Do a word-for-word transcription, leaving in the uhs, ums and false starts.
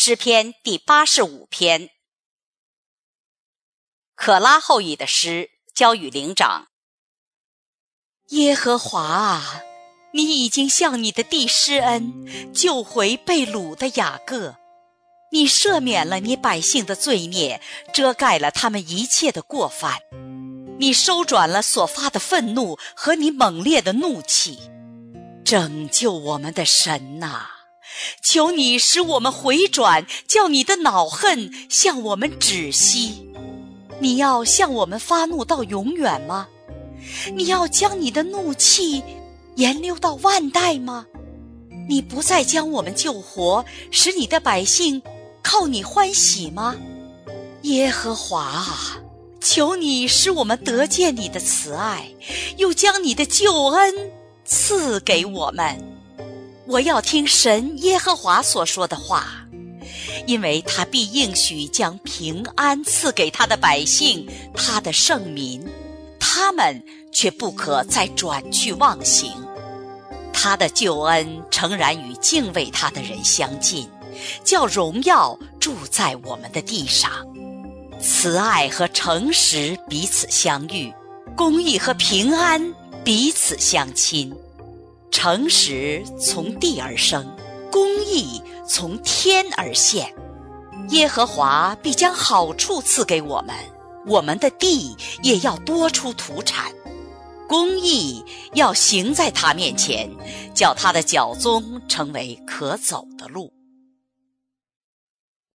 诗篇第八十五篇。可拉后裔的诗交与灵长。耶和华啊，你已经向你的地施恩，救回被掳的雅各。你赦免了你百姓的罪孽，遮盖了他们一切的过犯。你收转了所发的愤怒和你猛烈的怒气。拯救我们的神啊，求你使我们回转，叫你的恼恨向我们止息。你要向我们发怒到永远吗？你要将你的怒气延留到万代吗？你不再将我们救活，使你的百姓靠你欢喜吗？耶和华啊，求你使我们得见你的慈爱，又将你的救恩赐给我们。我要听神耶和华所说的话，因为他必应许将平安赐给他的百姓，他的圣民，他们却不可再转去妄行。他的救恩诚然与敬畏他的人相近，叫荣耀住在我们的地上。慈爱和诚实彼此相遇，公义和平安彼此相亲。诚实从地而生，公义从天而现。耶和华必将好处赐给我们，我们的地也要多出土产。公义要行在他面前，叫他的脚踪成为可走的路。